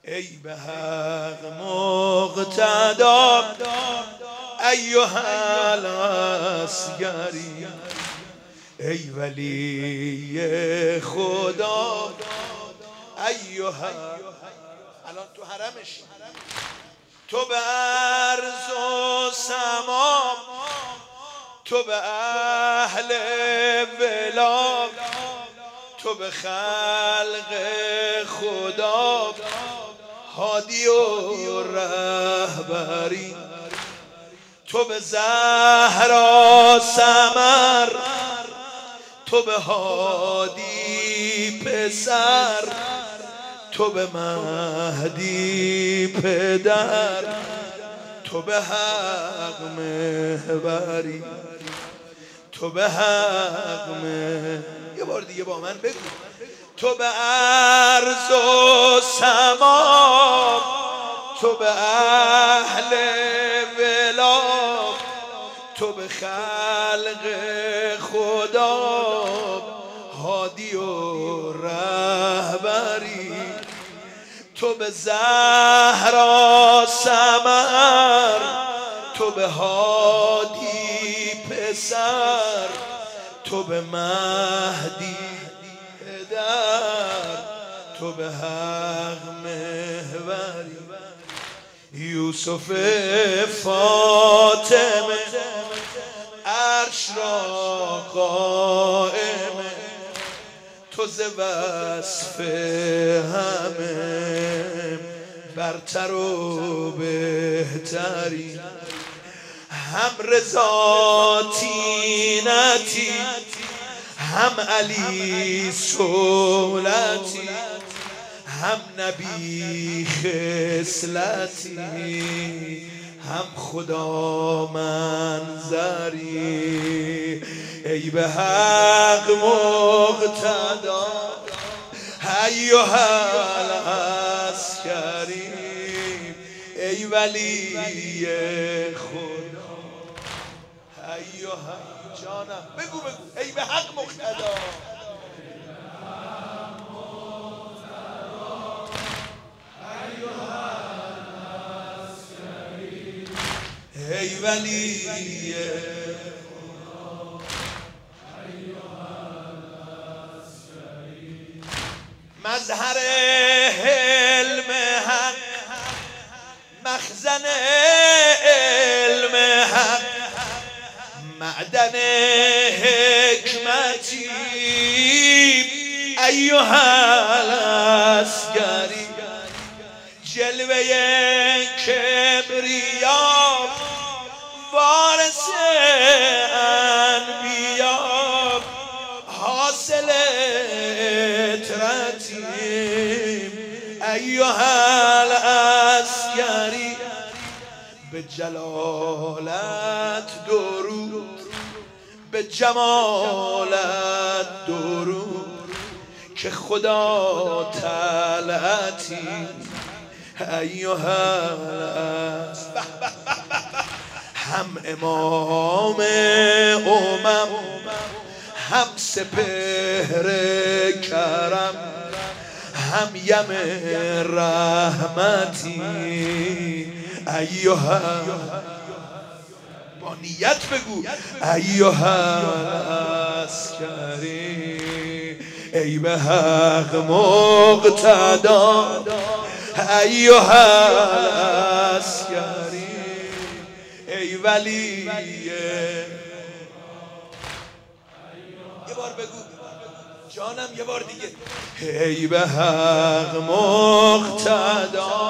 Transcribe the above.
ای به حق مقتدا ایها العسکری، ای ولی خدا ایها. الان تو حرمش، تو به عرض و سما، تو به اهل ولا، تو به خلق خدا هادی و رهبری، تو به زهرا سمر، تو به هادی پسر، تو به مهدی پدر، تو به حق محوری، تو به حق یه بار دیگه با من بگو. تو به عرض و سما، تو به اهل ولا، تو به خلق خدا هادی و رهبری، تو به زهرا سمر، تو به هادی پسر، تو به مهدی پدر، تو به حق محوری. یوسف فاطمه عرش را قائمه، تو ز وصف همه برتر و بهتری، هم رضا طینتی، هم علی صولتی، هم نبی خصلتی، هم خدا منظری. ای به حق مقتدا ایها العسکری، ای ولی خدا ایها. جانم بگو ای به حق مقتدا، ای ولی مظهر علم حق، مخزن علم حق، معدن حکمتی ایها العسکری، جلوه کبریا وارث انبیا، حاصل اطرتیم ایها العسکری. به جلالت درود، به جمالت درود، که خدا طلعتی ایها العسکری. هم امام امم، هم سپهر کرم، هم یم رحمتی ایها. با نیت بگو ایها العسکری، ای به حق مقتدا ایها العسکری، ای ولی. یه بار بگو جانم، یه بار دیگه. ای به حق مقتدا